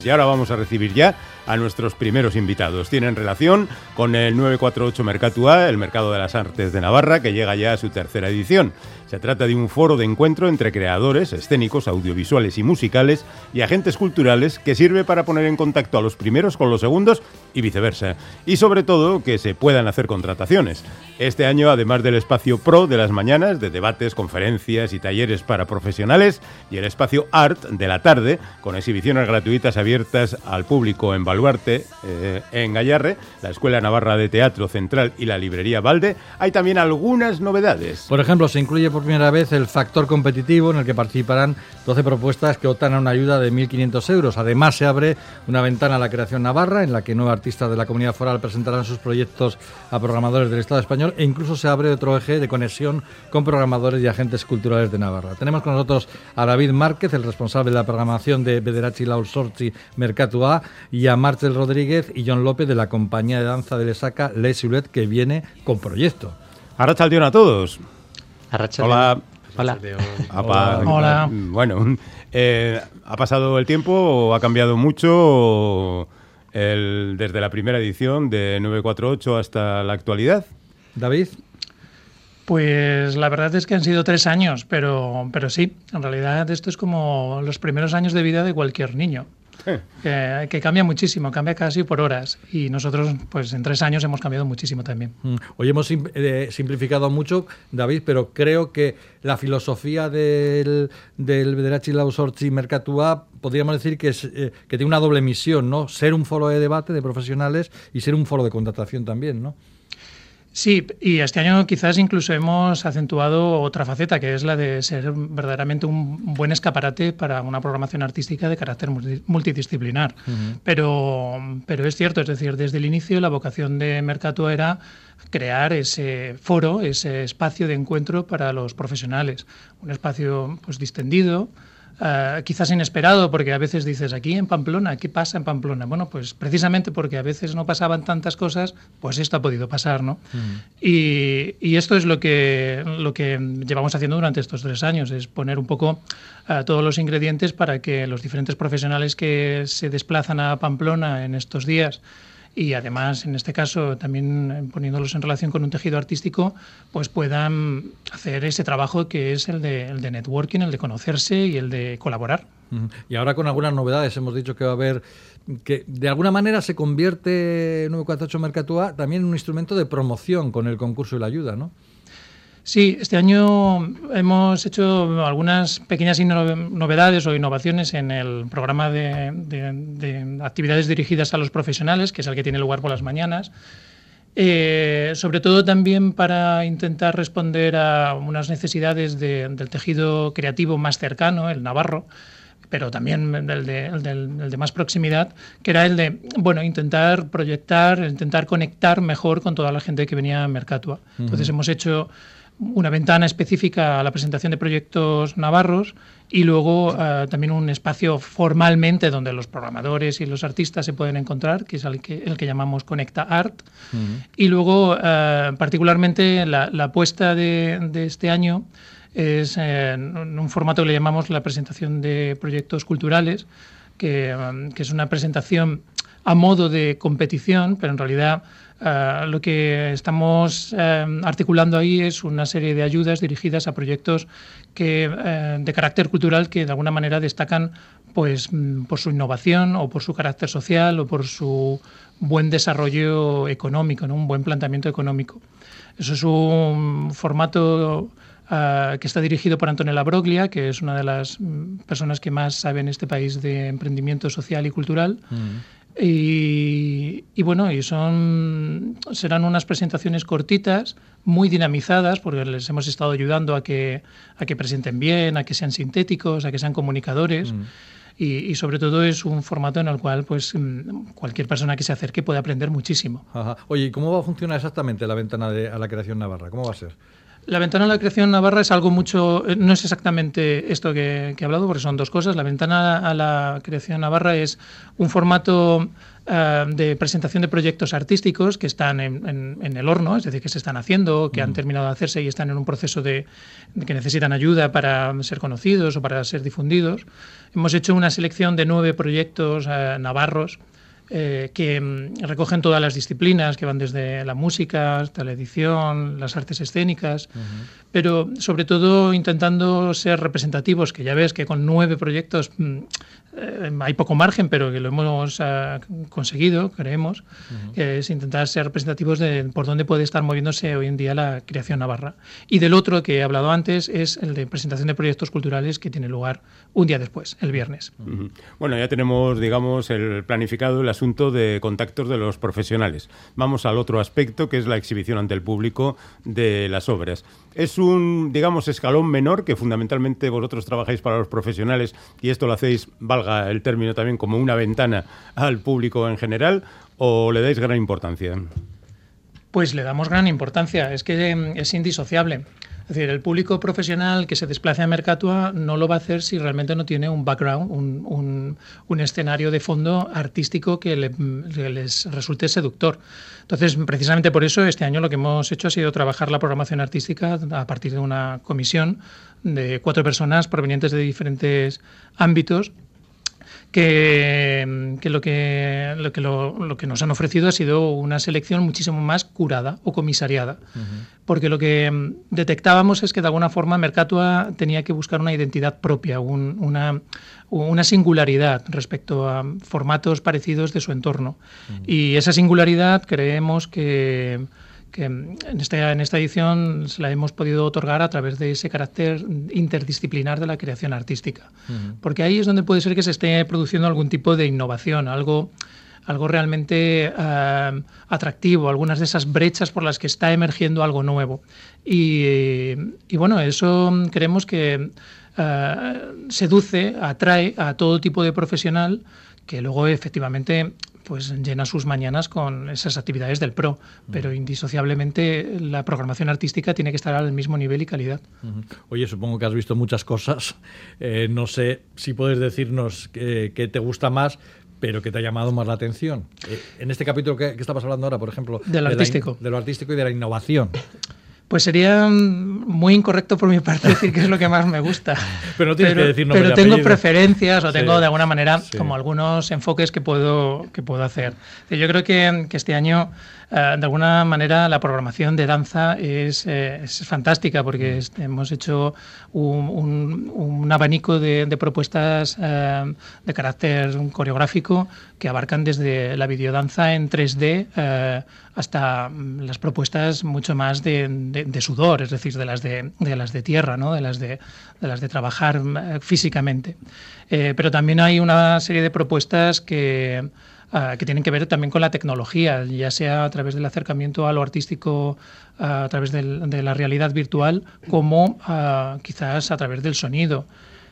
Y ahora vamos a recibir ya a nuestros primeros invitados. Tienen relación con el 948 Mercatua, el Mercado de las Artes de Navarra, que llega ya a su tercera edición. Se trata de un foro de encuentro entre creadores escénicos, audiovisuales y musicales y agentes culturales que sirve para poner en contacto a los primeros con los segundos y viceversa. Y sobre todo que se puedan hacer contrataciones. Este año, además del espacio Pro de las mañanas, de debates, conferencias y talleres para profesionales, y el espacio Art de la tarde, con exhibiciones gratuitas abiertas al público en Baluarte, en Gayarre, la Escuela Navarra de Teatro Central y la Librería Valde, hay también algunas novedades. Por ejemplo, se incluye por primera vez el factor competitivo, en el que participarán 12 propuestas que optan a una ayuda de 1.500 euros. Además, se abre una ventana a la creación navarra, en la que 9 artistas de la comunidad foral presentarán sus proyectos a programadores del Estado español, e incluso se abre otro eje de conexión con programadores y agentes culturales de Navarra. Tenemos con nosotros a David Márquez, el responsable de la programación de Bederatzi Laussortzi Mercatua, y a Marcel Rodríguez y John López de la compañía de danza de Lesaca, Les Siluet, que viene con proyecto. Arratsaldeon a todos. Hola. Hola. Hola. Bueno, ¿ha pasado el tiempo o ha cambiado mucho desde la primera edición de 948 hasta la actualidad? David. Pues la verdad es que han sido 3 años, pero sí, en realidad esto es como los primeros años de vida de cualquier niño. Que cambia muchísimo, cambia casi por horas, y nosotros pues en 3 años hemos cambiado muchísimo también. Hoy hemos simplificado mucho, David, pero creo que la filosofía del Bederatzi Laussortzi Mercatua podríamos decir que tiene una doble misión, ¿no? Ser un foro de debate de profesionales y ser un foro de contratación también, ¿no? Sí, y este año quizás incluso hemos acentuado otra faceta, que es la de ser verdaderamente un buen escaparate para una programación artística de carácter multidisciplinar. Uh-huh. Pero es cierto, es decir, desde el inicio la vocación de Mercatua era crear ese foro, ese espacio de encuentro para los profesionales. Un espacio pues distendido, quizás inesperado, porque a veces dices, aquí en Pamplona, ¿qué pasa en Pamplona? Bueno, pues precisamente porque a veces no pasaban tantas cosas, pues esto ha podido pasar, ¿no? Y esto es lo que llevamos haciendo durante estos 3 años, es poner un poco todos los ingredientes para que los diferentes profesionales que se desplazan a Pamplona en estos días, y además, en este caso, también poniéndolos en relación con un tejido artístico, pues puedan hacer ese trabajo que es el de networking, el de conocerse y el de colaborar. Y ahora con algunas novedades, hemos dicho que va a haber, que de alguna manera se convierte 948 Mercatua también en un instrumento de promoción con el concurso y la ayuda, ¿no? Sí, este año hemos hecho algunas pequeñas novedades o innovaciones en el programa de actividades dirigidas a los profesionales, que es el que tiene lugar por las mañanas. Sobre todo también para intentar responder a unas necesidades del tejido creativo más cercano, el navarro, pero también el de más proximidad, que era el de intentar proyectar, intentar conectar mejor con toda la gente que venía a Mercatua. Entonces hemos hecho una ventana específica a la presentación de proyectos navarros y luego también un espacio formalmente donde los programadores y los artistas se pueden encontrar, que es el que llamamos Conecta Art. Y luego, particularmente, la apuesta de este año es en un formato que le llamamos la presentación de proyectos culturales, que es una presentación a modo de competición, pero en realidad lo que estamos articulando ahí es una serie de ayudas dirigidas a proyectos de carácter cultural que de alguna manera destacan pues por su innovación o por su carácter social o por su buen desarrollo económico, ¿no? Un buen planteamiento económico. Eso es un formato que está dirigido por Antonella Broglia, que es una de las personas que más sabe en este país de emprendimiento social y cultural. Y serán unas presentaciones cortitas, muy dinamizadas, porque les hemos estado ayudando a que presenten bien, a que sean sintéticos, a que sean comunicadores. Y sobre todo es un formato en el cual pues cualquier persona que se acerque puede aprender muchísimo. Ajá. Oye, ¿y cómo va a funcionar exactamente la ventana a la creación navarra? ¿Cómo va a ser? La ventana a la creación Navarra es algo mucho... No es exactamente esto que he hablado, porque son dos cosas. La ventana a la creación Navarra es un formato de presentación de proyectos artísticos que están en el horno, es decir, que se están haciendo, que han terminado de hacerse y están en un proceso de que necesitan ayuda para ser conocidos o para ser difundidos. Hemos hecho una selección de 9 proyectos navarros que recogen todas las disciplinas, que van desde la música hasta la edición, las artes escénicas, pero sobre todo intentando ser representativos, que ya ves que con 9 proyectos hay poco margen, pero que lo hemos conseguido, creemos, que es intentar ser representativos de por dónde puede estar moviéndose hoy en día la creación navarra. Y del otro que he hablado antes es el de presentación de proyectos culturales, que tiene lugar un día después, el viernes. Bueno, ya tenemos, digamos, el planificado el asunto de contactos de los profesionales. Vamos al otro aspecto, que es la exhibición ante el público de las obras. Es un, digamos, escalón menor, que fundamentalmente vosotros trabajáis para los profesionales y esto lo hacéis, valga el término también, como una ventana al público en general, ¿o le dais gran importancia? Pues le damos gran importancia, es que es indisociable. Es decir, el público profesional que se desplace a Mercatua no lo va a hacer si realmente no tiene un background, un escenario de fondo artístico que les resulte seductor. Entonces, precisamente por eso, este año lo que hemos hecho ha sido trabajar la programación artística a partir de una comisión de 4 personas provenientes de diferentes ámbitos, que lo que nos han ofrecido ha sido una selección muchísimo más curada o comisariada. Porque lo que detectábamos es que de alguna forma Mercatua tenía que buscar una identidad propia, una singularidad respecto a formatos parecidos de su entorno. Y esa singularidad creemos que en esta edición se la hemos podido otorgar a través de ese carácter interdisciplinar de la creación artística. Porque ahí es donde puede ser que se esté produciendo algún tipo de innovación, algo realmente atractivo, algunas de esas brechas por las que está emergiendo algo nuevo. Y bueno, eso creemos que seduce, atrae a todo tipo de profesional que luego efectivamente pues llena sus mañanas con esas actividades del pro, pero indisociablemente la programación artística tiene que estar al mismo nivel y calidad. Oye, supongo que has visto muchas cosas. No sé si puedes decirnos qué te gusta más, pero que te ha llamado más la atención. En este capítulo que estabas hablando ahora, por ejemplo, de lo artístico y de la innovación. Pues sería muy incorrecto por mi parte decir que es lo que más me gusta. Pero no tienes que decir pero tengo preferencias o tengo de alguna manera como algunos enfoques que puedo hacer. Yo creo que este año de alguna manera la programación de danza es fantástica porque hemos hecho un abanico de propuestas de carácter coreográfico que abarcan desde la videodanza en 3D hasta las propuestas mucho más de sudor, es decir, de las de tierra, ¿no? de las de trabajar físicamente. Pero también hay una serie de propuestas que tienen que ver también con la tecnología, ya sea a través del acercamiento a lo artístico, a través de la realidad virtual, como quizás a través del sonido.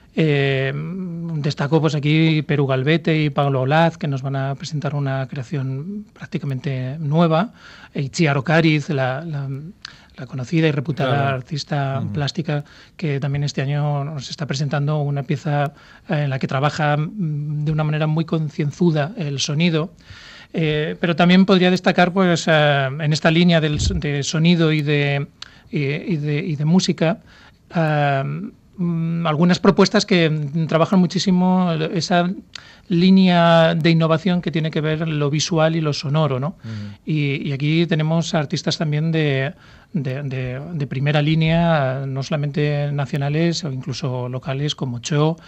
Destaco pues aquí Perú Galvete y Pablo Olaz, que nos van a presentar una creación prácticamente nueva. Itziar Ocariz, la conocida y reputada artista plástica, que también este año nos está presentando una pieza en la que trabaja de una manera muy concienzuda el sonido. Pero también podría destacar pues en esta línea de sonido y de música algunas propuestas que trabajan muchísimo esa línea de innovación que tiene que ver lo visual y lo sonoro, ¿no? Y aquí tenemos artistas también de primera línea, no solamente nacionales o incluso locales como Cho,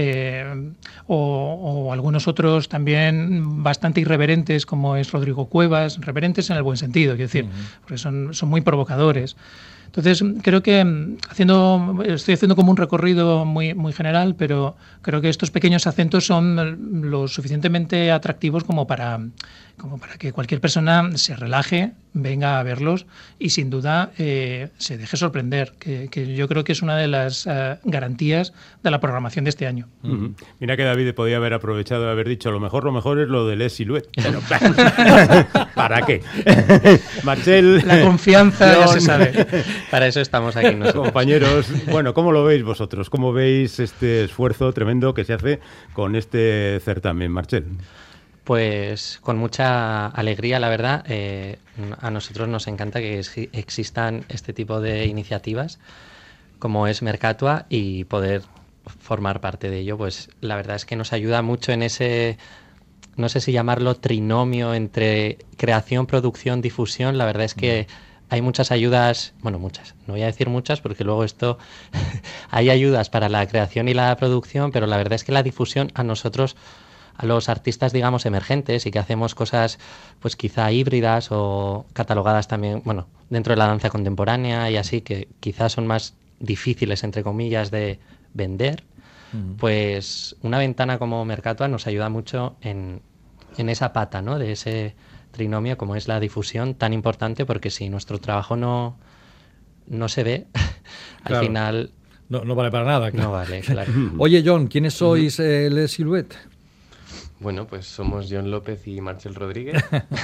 o algunos otros también bastante irreverentes como es Rodrigo Cuevas, reverentes en el buen sentido, quiero decir, porque son muy provocadores. Entonces, creo que estoy haciendo como un recorrido muy general, pero creo que estos pequeños acentos son lo suficientemente atractivos como para como para que cualquier persona se relaje, venga a verlos y sin duda se deje sorprender, que yo creo que es una de las garantías de la programación de este año. Mira que David podía haber aprovechado de haber dicho lo mejor es lo de Les Silhouette. Pero, ¿para qué? Marcel, la confianza ya se sabe. Para eso estamos aquí nosotros. Compañeros, bueno, ¿cómo lo veis vosotros? ¿Cómo veis este esfuerzo tremendo que se hace con este certamen, Marcel? Pues con mucha alegría, la verdad. A nosotros nos encanta que existan este tipo de iniciativas como es Mercatua y poder formar parte de ello, pues la verdad es que nos ayuda mucho en ese, no sé si llamarlo trinomio entre creación, producción, difusión. La verdad es que hay muchas ayudas, bueno, muchas, no voy a decir muchas porque luego esto, hay ayudas para la creación y la producción, pero la verdad es que la difusión a nosotros, a los artistas, digamos, emergentes y que hacemos cosas, pues quizá híbridas o catalogadas también, bueno, dentro de la danza contemporánea y así, que quizás son más difíciles, entre comillas, de vender, pues una ventana como Mercatua nos ayuda mucho en esa pata, ¿no?, de ese trinomio como es la difusión tan importante, porque si nuestro trabajo no se ve, al final... No vale para nada. Claro. No vale, claro. Oye, John, ¿quiénes sois Les Silhouette? Bueno, pues somos John López y Marcel Rodríguez.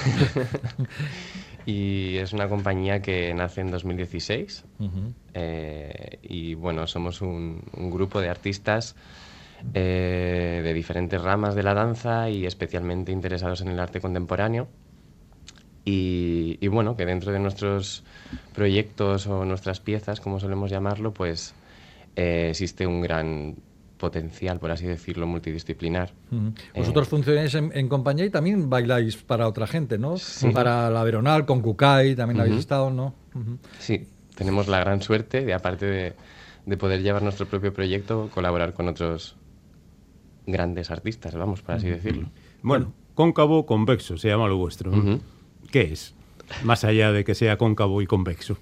Y es una compañía que nace en 2016. Y bueno, somos un grupo de artistas de diferentes ramas de la danza y especialmente interesados en el arte contemporáneo. Y bueno, que dentro de nuestros proyectos o nuestras piezas, como solemos llamarlo, pues existe un gran potencial, por así decirlo, multidisciplinar. Vosotros funcionáis en compañía y también bailáis para otra gente, ¿no? Sí. Para la Veronal, con Kukai, también habéis estado, ¿no? Sí, tenemos la gran suerte de, aparte de poder llevar nuestro propio proyecto, colaborar con otros grandes artistas, vamos, por así decirlo. Bueno, cóncavo, convexo, se llama lo vuestro. ¿Qué es? Más allá de que sea cóncavo y convexo.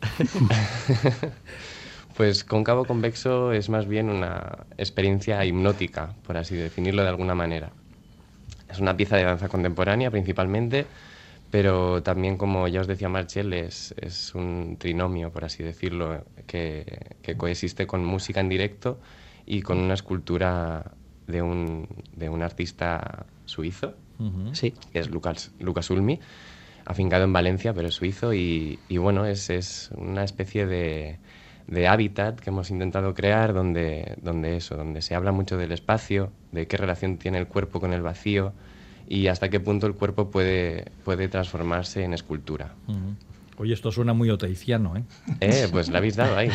Pues cóncavo convexo es más bien una experiencia hipnótica, por así definirlo de alguna manera. Es una pieza de danza contemporánea principalmente, pero también, como ya os decía Marcel, es un trinomio, por así decirlo, que coexiste con música en directo y con una escultura de un artista suizo, Sí. que es Lucas Ulmi, afincado en Valencia, pero es suizo, y bueno, es una especie de hábitat que hemos intentado crear donde se habla mucho del espacio, de qué relación tiene el cuerpo con el vacío y hasta qué punto el cuerpo puede transformarse en escultura. Oye, esto suena muy oteiciano, ¿eh? Pues la habéis dado ahí.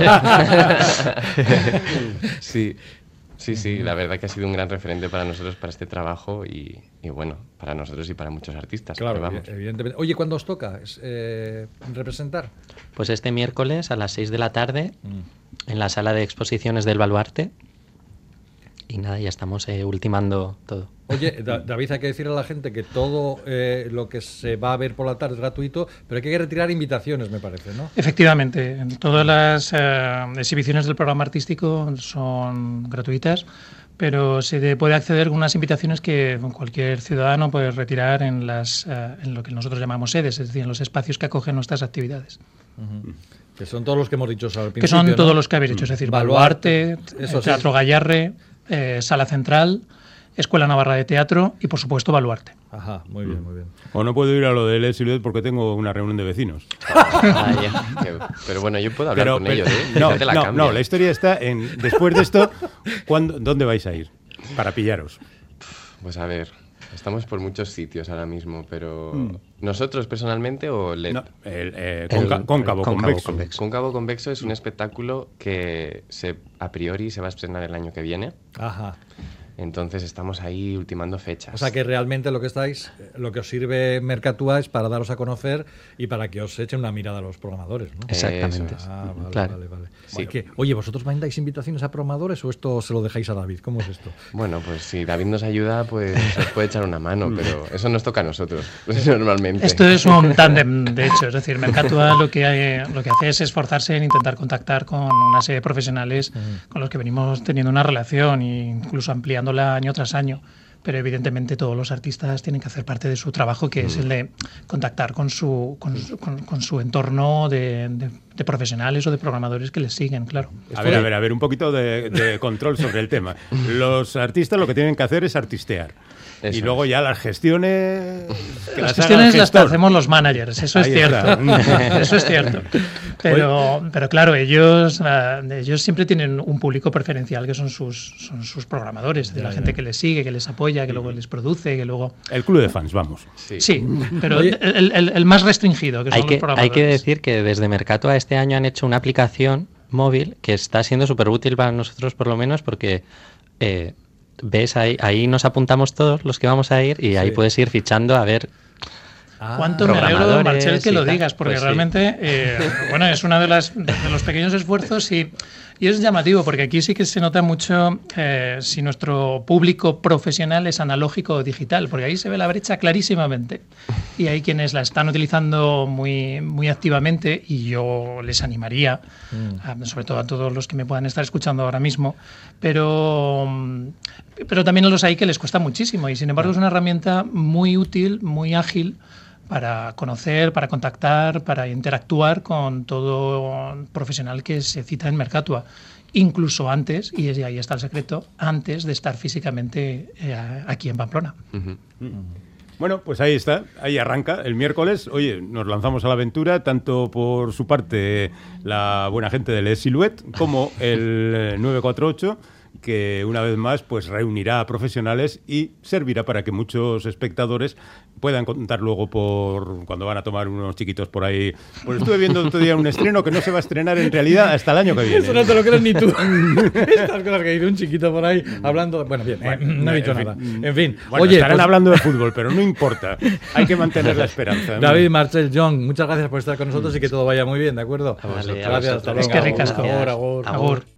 Sí, la verdad que ha sido un gran referente para nosotros, para este trabajo y bueno, para nosotros y para muchos artistas. Claro, vamos. evidentemente. Oye, ¿cuándo os toca representar? Pues este miércoles a las 6 de la tarde en la sala de exposiciones del Baluarte. Y nada, ya estamos ultimando todo. Oye, David, hay que decir a la gente que todo lo que se va a ver por la tarde es gratuito, pero hay que retirar invitaciones, me parece, ¿no? Efectivamente, todas las exhibiciones del programa artístico son gratuitas, pero se puede acceder con unas invitaciones que cualquier ciudadano puede retirar en lo que nosotros llamamos sedes, es decir, en los espacios que acogen nuestras actividades. Que son todos los que hemos dicho al principio. Que son ¿no? todos los que habéis dicho, es decir, Baluarte, Teatro sí. Gallarre, Sala Central, Escuela Navarra de Teatro y, por supuesto, Baluarte. Ajá, muy bien, muy bien. O no puedo ir a lo de Les Silhouette porque tengo una reunión de vecinos. Pero bueno, yo puedo hablar con ellos, ¿eh? No, la historia está en... Después de esto, ¿dónde vais a ir para pillaros? Pues a ver, estamos por muchos sitios ahora mismo, pero... ¿Nosotros personalmente o LED? No, cóncavo convexo. Cóncavo convexo es un espectáculo que a priori se va a estrenar el año que viene. Ajá. Entonces estamos ahí ultimando fechas. O sea que realmente lo que os sirve Mercatua es para daros a conocer y para que os echen una mirada a los programadores, ¿no? Exactamente. Ah, vale, Claro. vale. Sí. Oye, ¿vosotros mandáis invitaciones a programadores o esto se lo dejáis a David? ¿Cómo es esto? Bueno, pues si David nos ayuda, pues nos puede echar una mano, pero eso nos toca a nosotros, normalmente. Esto es un tándem, de hecho, es decir, Mercatua lo que hace es esforzarse en intentar contactar con una serie de profesionales con los que venimos teniendo una relación e incluso ampliándola año tras año. pero evidentemente todos los artistas tienen que hacer parte de su trabajo, que es el de contactar con su entorno de profesionales o de programadores que les siguen, claro. A ver, un poquito de control sobre el tema. Los artistas lo que tienen que hacer es artistear. Eso y luego ya las gestiones... Las gestiones las hacemos los managers, eso es cierto. Eso es cierto. Pero claro, ellos siempre tienen un público preferencial, que son sus programadores, de la gente que les sigue, que les apoya, que luego les produce, que luego... El club de fans, vamos. Sí, pero el más restringido, que son los programadores. Hay que decir que desde Mercatua este año han hecho una aplicación móvil que está siendo súper útil para nosotros, por lo menos, porque... ¿ves? Ahí nos apuntamos todos los que vamos a ir y ahí puedes ir fichando a ver cuánto me alegro, Marcel, que lo digas, porque pues realmente es uno de los pequeños esfuerzos y es llamativo, porque aquí sí que se nota mucho si nuestro público profesional es analógico o digital, porque ahí se ve la brecha clarísimamente y hay quienes la están utilizando muy, muy activamente y yo les animaría, sobre todo a todos los que me puedan estar escuchando ahora mismo, pero también los hay que les cuesta muchísimo y sin embargo es una herramienta muy útil, muy ágil para conocer, para contactar, para interactuar con todo profesional que se cita en Mercatua, incluso antes, y ahí está el secreto, antes de estar físicamente aquí en Pamplona. Bueno, pues ahí está, ahí arranca el miércoles. Oye, nos lanzamos a la aventura, tanto por su parte la buena gente del Silhouette como el 948, que una vez más pues reunirá a profesionales y servirá para que muchos espectadores puedan contar luego por cuando van a tomar unos chiquitos por ahí. Pues estuve viendo otro día un estreno que no se va a estrenar en realidad hasta el año que viene. Eso no te lo crees ni tú. Estas cosas que dice un chiquito por ahí hablando... Bueno, bien, no he dicho nada. En fin. Bueno, oye, estarán hablando de fútbol, pero no importa. Hay que mantener la esperanza, ¿no? David, Marcel, John, muchas gracias por estar con nosotros y que todo vaya muy bien, ¿de acuerdo? Vale, gracias, hasta luego. Es que ricasco. Agur.